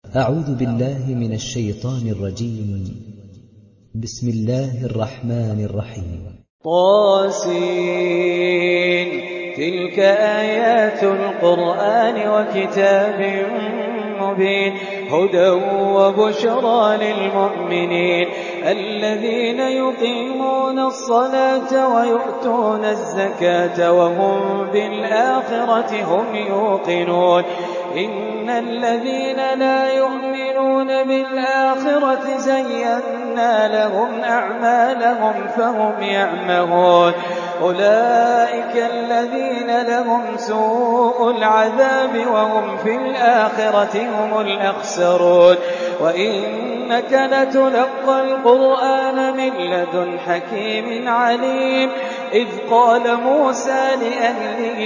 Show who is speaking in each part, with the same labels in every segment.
Speaker 1: أعوذ بالله من الشيطان الرجيم. بسم الله الرحمن الرحيم.
Speaker 2: طاسين. تلك آيات القرآن وكتاب مبين، هدى وبشرى للمؤمنين الذين يقيمون الصلاة ويؤتون الزكاة وهم بالآخرة هم يوقنون. إن الذين لا يؤمنون بالآخرة زينا لهم أعمالهم فهم يعمهون. أولئك الذين لهم سوء العذاب وهم في الآخرة هم الأخسرون. وإنك لتلقى القرآن من لدن حكيم عليم. إذ قال موسى لأهله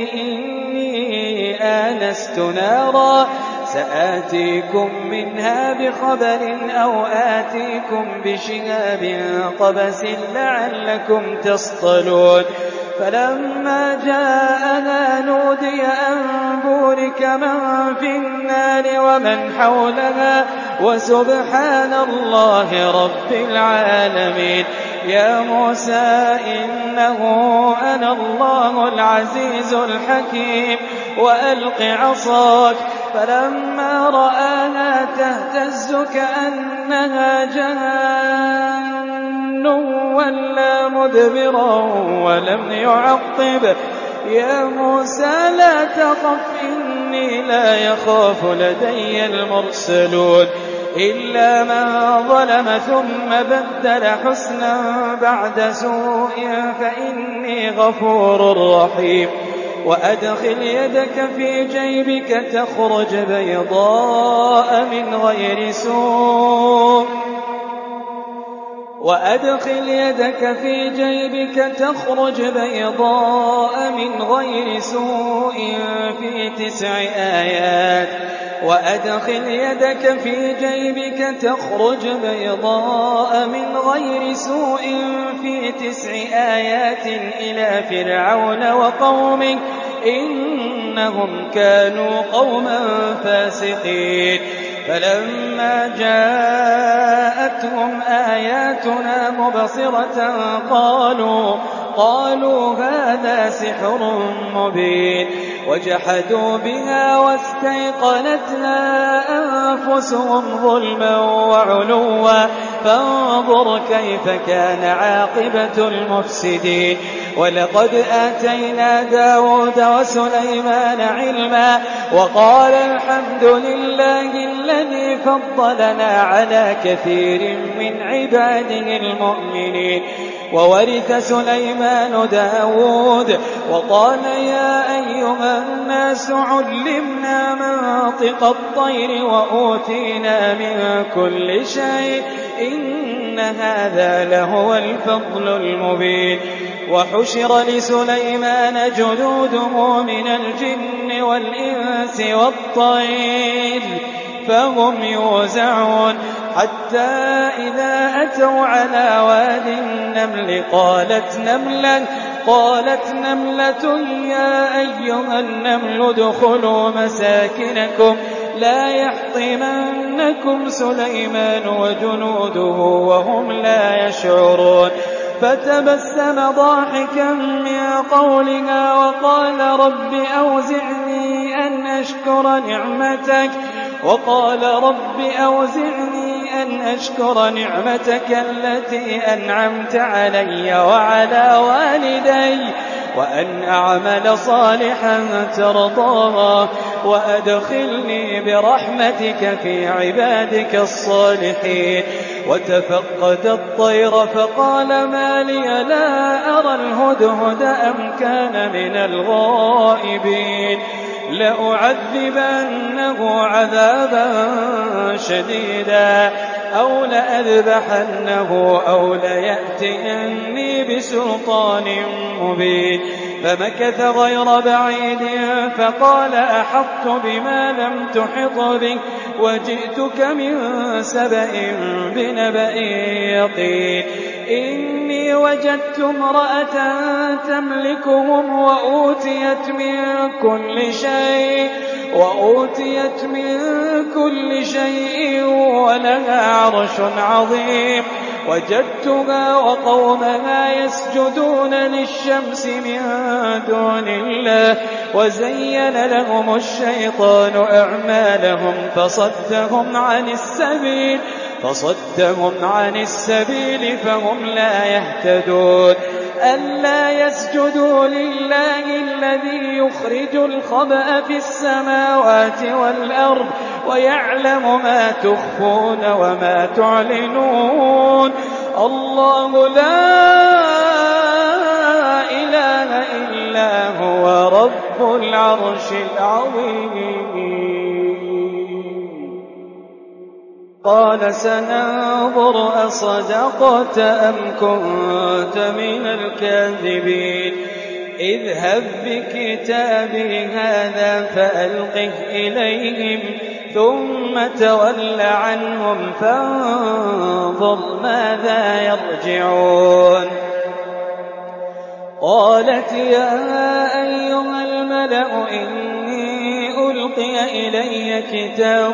Speaker 2: إني آنست نارا سآتيكم منها بخبر أو آتيكم بشهاب قبس لعلكم تصطلون. فلما جاءنا نودي أن بورك من في النار ومن حولها وسبحان الله رب العالمين. يا موسى إنه أنا الله العزيز الحكيم وألق عصاك. فلما رآها تهتز كأنها جان ولا مدبرا ولم يعقب. يا موسى لا تخف إني لا يخاف لدي المرسلون. إلا من ظلم ثم بدل حسنا بعد سوء فإني غفور رحيم. وأدخل يدك في جيبك تخرج بيضاء من غير سوء وأدخل يدك في جيبك تخرج بيضاء من غير سوء في 9 آيات. وأدخل يدك في جيبك تخرج بيضاء من غير سوء في 9 آيات إلى فرعون وقومه إنهم كانوا قوما فاسقين. فلما جاءتهم آياتنا مبصرة قالوا هذا سحر مبين. وجحدوا بها واستيقنتها أنفسهم ظلما وعلوا فانظر كيف كان عاقبة المفسدين. ولقد آتينا داود وسليمان علما وقال الحمد لله الذي فضلنا على كثير من عباده المؤمنين. وورث سليمان داود وقال يا أيها الناس علمنا منطق الطير وأوتينا من كل شيء إن هذا لهو الفضل المبين. وحشر لسليمان جنوده من الجن والإنس والطير فهم يوزعون. حتى إذا أتوا على واد النمل قالت نملة يا أيها النمل ادخلوا مساكنكم لا يحطمنكم سليمان وجنوده وهم لا يشعرون. فتبسم ضاحكا من قولها وقال رب أوزعني أن أشكر نعمتك التي أنعمت علي وعلى والدي وأن أعمل صالحا ترضاه وأدخلني برحمتك في عبادك الصالحين. وتفقد الطير فقال ما لي لا أرى الهدهد أم كان من الغائبين. لأعذبنه عذابا شديدا أو لأذبحنه أو ليأتيني بسلطان مبين. فمكث غير بعيد فقال أحطت بما لم تحط به وجئتك من سبأ بنبأ يقين. إني وجدت امرأة تملكهم وأوتيت من كل شيء وأوتيت من كل شيء ولها عرش عظيم وجدتها وقومها يسجدون للشمس من دون الله وزين لهم الشيطان أعمالهم فصدهم عن السبيل فهم لا يهتدون ألا يسجدوا لله الذي يخرج الخبأ في السماوات والأرض ويعلم ما تخفون وما تعلنون الله لا إله إلا هو رب العرش العظيم. قال سننظر أصدقت أم كنت من الكاذبين اذهب بكتابي هذا فألقه إليهم ثم تول عنهم فانظر ماذا يرجعون. قالت يا أيها الملأ إني ألقي إلي كتاب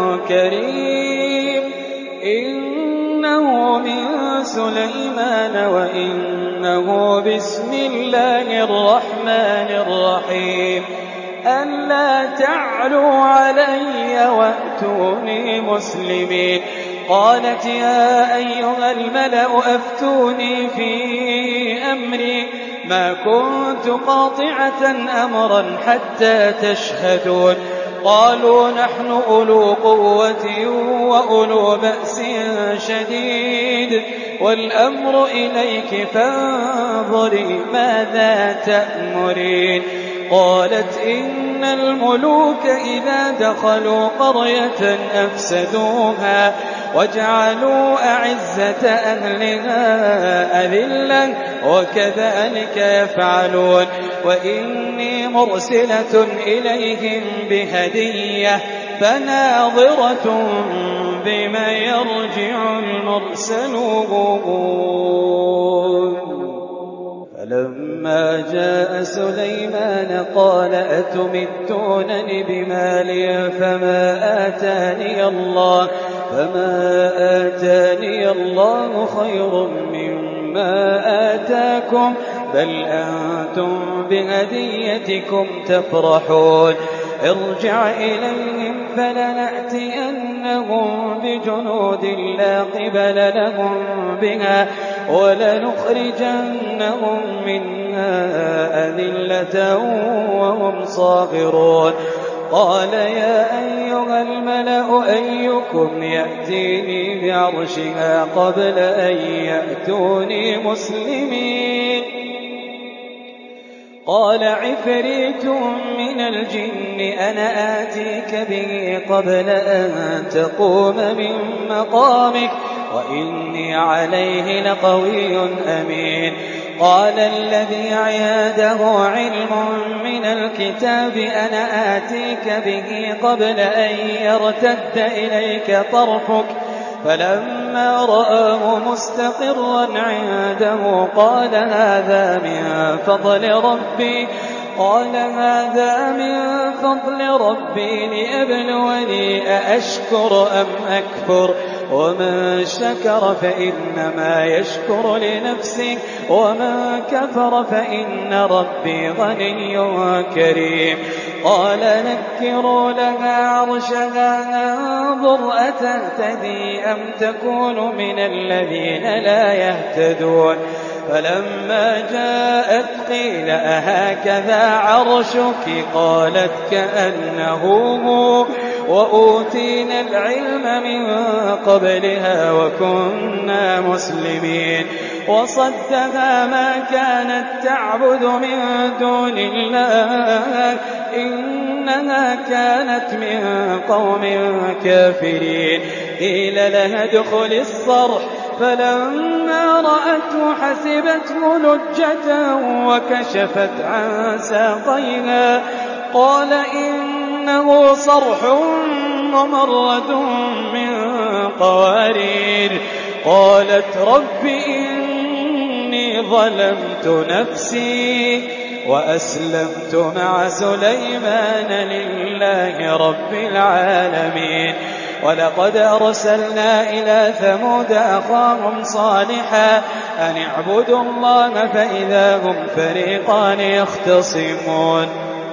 Speaker 2: كريم إنه من سليمان وإنه بسم الله الرحمن الرحيم ألا تعلوا علي وأتوني مسلمين. قالت يا أيها الملأ أفتوني في أمري ما كنت قاطعة أمرا حتى تشهدون. قالوا نحن أولو قوة وأولو بأس شديد والأمر إليك فانظري ماذا تأمرين. قالت إن الملوك إذا دخلوا قرية أفسدوها وجعلوا أعزة أهلها أذلة وكذلك يفعلون وإني مرسلة إليهم بهدية فناظرة بما يرجع المرسلون. فلما جاء سليمان قال أتمدونني بمال فما آتاني الله خير مما آتاكم بل أنتم بهديتكم تفرحون. ارجع إليهم فلنأتينهم بجنود لا قبل لهم بها ولنخرجنهم منها أذلة وهم صاغرون. قال يا أيها الملأ أيكم يأتيني بعرشها قبل أن يأتوني مسلمين. قال عفريت من الجن أنا آتيك به قبل أن تقوم من مقامك وإني عليه لقوي أمين. قال الذي عنده علم من الكتاب أنا آتيك به قبل أن يرتد إليك طرفك فلما رآه مستقرا عنده قال هذا من فضل ربي ليبلوني أأشكر أم أكفر ومن شكر فإنما يشكر لنفسه ومن كفر فإن ربي غني كريم. قال نكروا لها عرشها ننظر أتهتدي أم تكون من الذين لا يهتدون. فلما جاءت قيل أهكذا عرشك قالت كأنه هو وأوتينا العلم من قبلها وكنا مسلمين. وصدها ما كانت تعبد من دون الله إنها كانت من قوم كافرين. قيل لها ادخل الصرح فلما رأته حسبته لجة وكشفت عن ساقيها قال إنه صرح ممرد من قوارير. قالت رب إني ظلمت نفسي وأسلمت مع سليمان لله رب العالمين. ولقد أرسلنا إلى ثمود أخاهم صالحا أن اعبدوا الله فإذا هم فريقان يختصمون.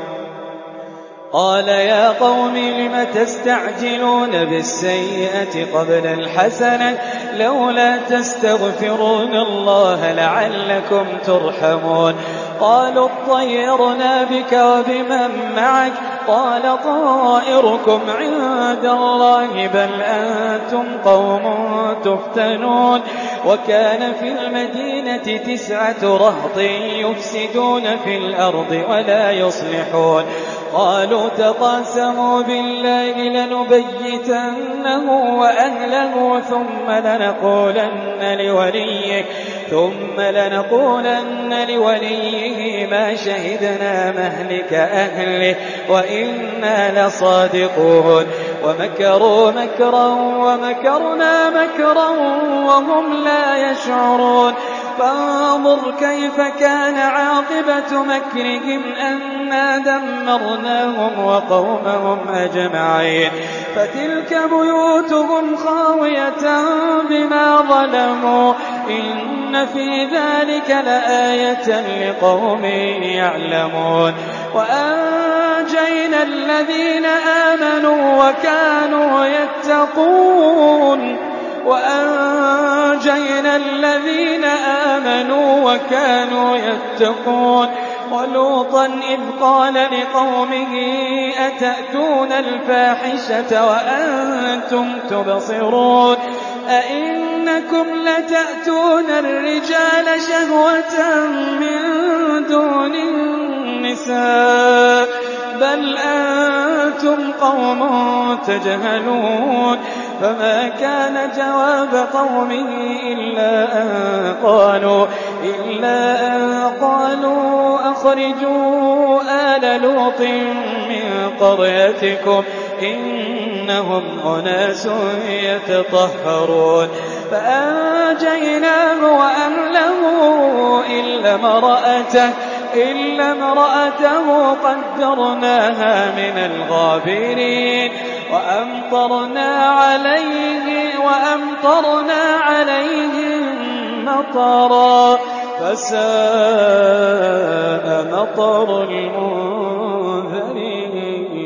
Speaker 2: قال يا قوم لم تستعجلون بالسيئة قبل الحسنة لولا تستغفرون الله لعلكم ترحمون. قالوا اطيرنا بك وبمن معك قال طائركم عند الله بل أنتم قوم تفتنون. وكان في المدينة 9 رهط يفسدون في الأرض ولا يصلحون. قالوا تقاسموا بالله لنبيتنه وأهله ثم لنقولن لوليه ما شهدنا مهلك أهله وإنا لصادقون. ومكروا مكرا ومكرنا مكرا وهم لا يشعرون. فانظر كيف كان عاقبة مكرهم أنا دمرناهم وقومهم أجمعين. فتلك بيوتهم خاوية بما ظلموا إن في ذلك لآية لقوم يعلمون. وأنجينا الذين آمنوا وكانوا يتقون. ولوطا إذ قال لقومه أتأتون الفاحشة وأنتم تبصرون أئنكم لتأتون الرجال شهوة من دون النساء بل أنتم قوم تجهلون. فما كان جواب قومه إلا أن قالوا أخرجوا آل لوط من قريتكم إنهم أناس يتطهرون. فأنجيناه وأهله إلا امرأته قدرناها من الغابرين. وأمطرنا عليهم مطرا فساء مطر المنذرين.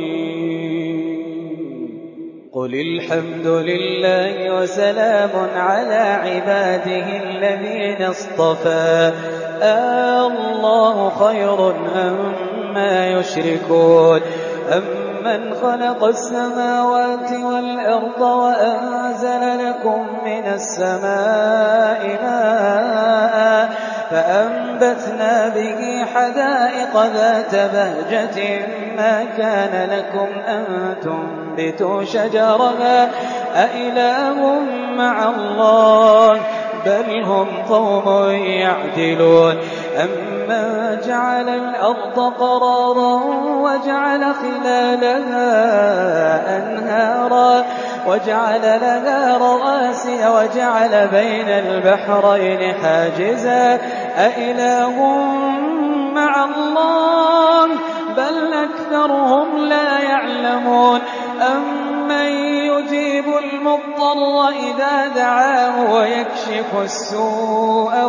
Speaker 2: قل الحمد لله وسلام على عباده الذين اصطفى الله خير أما يشركون. أمن خلق السماوات والأرض وأنزل لكم من السماء ماء فأنبتنا به حدائق ذات بهجة ما كان لكم أن تنبتوا شجرها أإله مع الله بل هم قوم يعدلون. أمن جعل الأرض قرارا وجعل خلالها أنهارا وجعل لها رواسي وجعل بين البحرين حاجزا أإله مع الله بل أكثرهم لا يعلمون. أمن يجيب المضطر إذا دعاه ويكشف السوء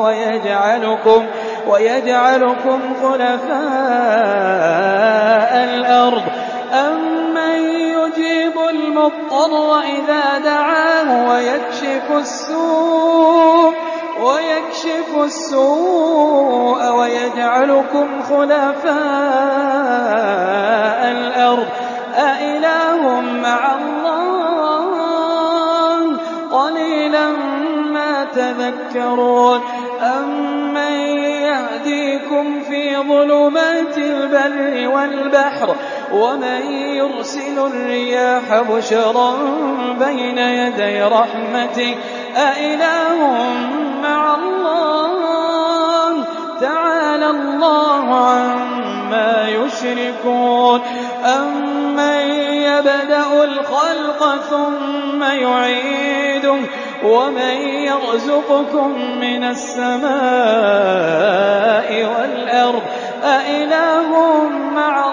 Speaker 2: ويجعلكم خلفاء الأرض. أمن يجيب المضطر إذا دعاه ويكشف السوء ويجعلكم خلفاء الأرض أإله مع الله قليلا ما تذكرون. أمن يهديكم في ظلمات البر والبحر ومن يرسل الرياح بشرا بين يدي رحمته أإله مع الله تعالى الله عما يشركون. أمن يبدأ الخلق ثم يعيده ومن يرزقكم من السماء والأرض أإله مع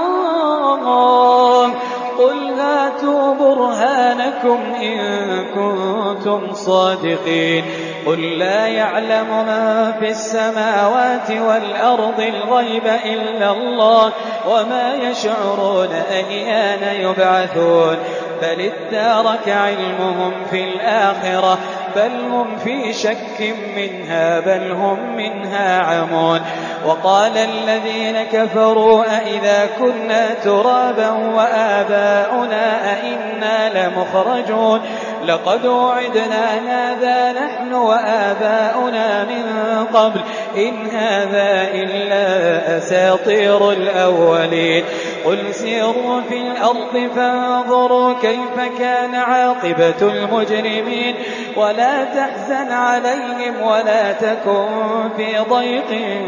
Speaker 2: الله قل هاتوا برهانكم إن كنتم صادقين قل لا يعلم من في السماوات والأرض الغيب إلا الله وما يشعرون أيان يبعثون بل ادارك علمهم في الآخرة بل هم في شك منها بل هم منها عمون وقال الذين كفروا أئذا كنا ترابا وآباؤنا أئنا لمخرجون لقد وعدنا هذا نحن وآباؤنا من قبل إن هذا إلا أساطير الأولين قل سيروا في الأرض فانظروا كيف كان عاقبة المجرمين ولا تحزن عليهم ولا تكن في ضيق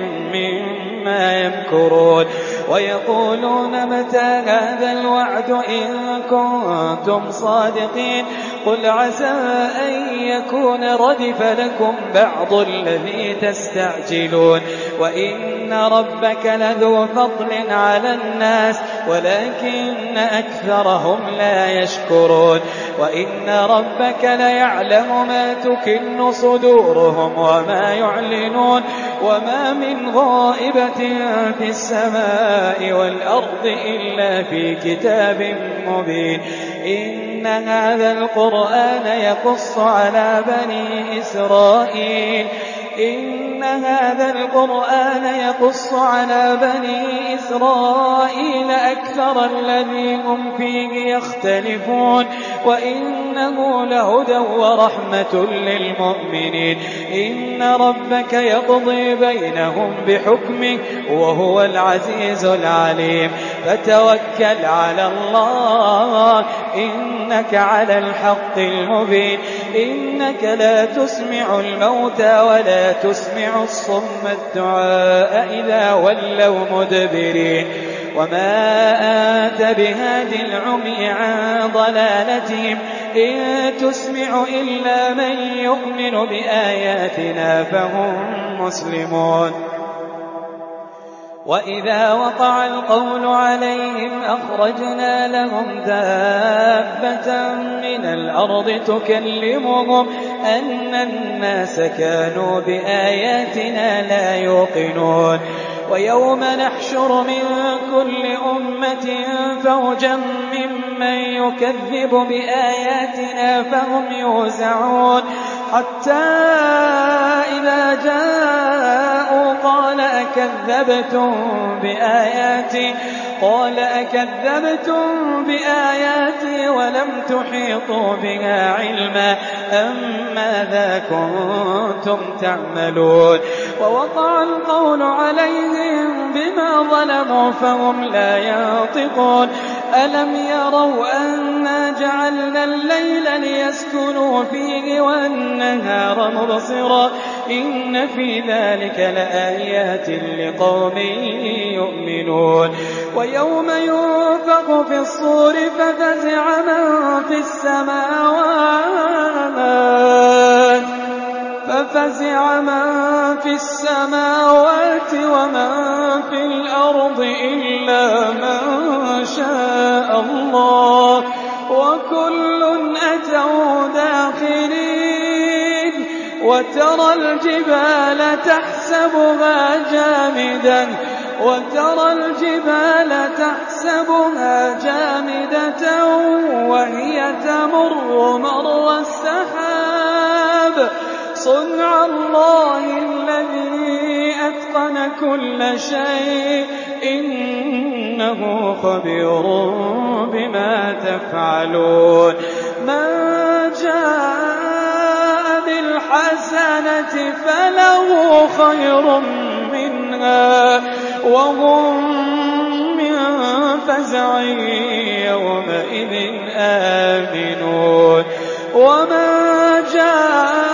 Speaker 2: مما يمكرون ويقولون متى هذا الوعد إن كنتم صادقين قل عسى أن يكون ردف لكم بعض الذي تستعجلون وإن ربك لذو فضل على الناس ولكن أكثرهم لا يشكرون وإن ربك ليعلم ما تكن صدورهم وما يعلنون وما من غائبة في السماء والأرض إلا في كتاب مبين إن هذا القرآن يقص على بني إسرائيل إن هذا القرآن يقص على بني إسرائيل أكثر الذي هم فيه يختلفون وإنه لهدى ورحمة للمؤمنين إن ربك يقضي بينهم بحكمه وهو العزيز العليم فتوكل على الله إنك على الحق المبين إنك لا تسمع الموتى ولا تسمع الصم الدعاء إذا ولوا مدبرين وما أنت بهاد العمي عن ضلالتهم إن تسمع إلا من يؤمن بآياتنا فهم مسلمون وإذا وقع القول عليهم أخرجنا لهم دابة من الأرض تكلمهم أن الناس كانوا بآياتنا لا يوقنون ويوم نحشر من كل أمة فوجا ممن يكذب بآياتنا فهم يوزعون حتى إذا جاءوا قال أكذبتم بآياتي ولم تحيطوا بها علما أم ماذا كنتم تعملون ووقع القول عليهم بما ظلموا فهم لا ينطقون ألم يروا أنا جعلنا الليل ليسكنوا فيه والنهار مبصرا إن في ذلك لآيات لقوم يؤمنون ويوم ينفخ في الصور ففزع من في السماوات ومن في الأرض إلا من شاء الله وكل أتوا داخرين وترى الجبال تحسبها جامدة وهي تمر مر السحاب صنع الله الذي أتقن كل شيء إنه خبير بما تفعلون من جاء بالحسنة فله خير منها وهم من فزع يومئذ آمنون ومن جاء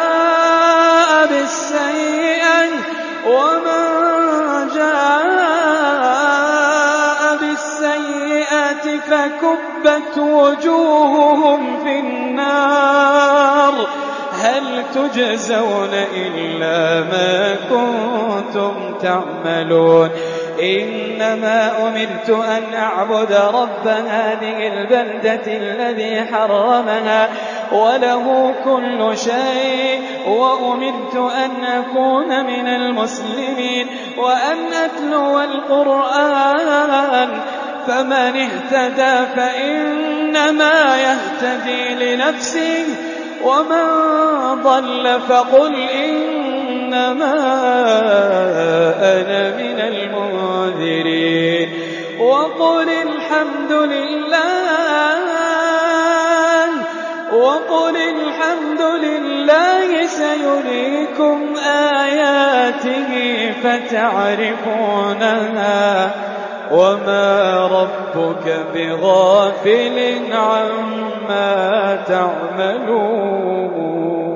Speaker 2: بالسيئة فكبت وجوههم في النار هل تجزون إلا ما كنتم تعملون إنما أمرت أن أعبد رب هذه البلدة الذي حرمها وله كل شيء وأمرت أن أكون من المسلمين وأن أتلو القرآن فمن اهتدى فإنما يهتدي لنفسه ومن ضل فقل إنما أنا من المنذرين وقل الحمد لله سيريكم آياته فتعرفونها وما ربك بغافل عما تعملون